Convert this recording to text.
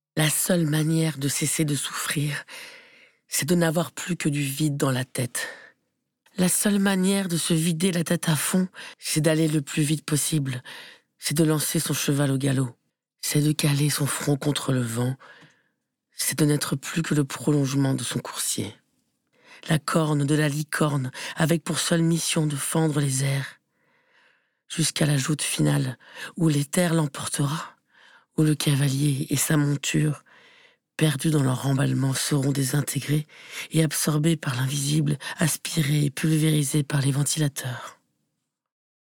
La seule manière de cesser de souffrir, c'est de n'avoir plus que du vide dans la tête. La seule manière de se vider la tête à fond, c'est d'aller le plus vite possible. C'est de lancer son cheval au galop. C'est de caler son front contre le vent. C'est de n'être plus que le prolongement de son coursier. La corne de la licorne, avec pour seule mission de fendre les airs. Jusqu'à la joute finale, où l'éther l'emportera, où le cavalier et sa monture, perdus dans leur emballement, seront désintégrés et absorbés par l'invisible, aspirés et pulvérisés par les ventilateurs.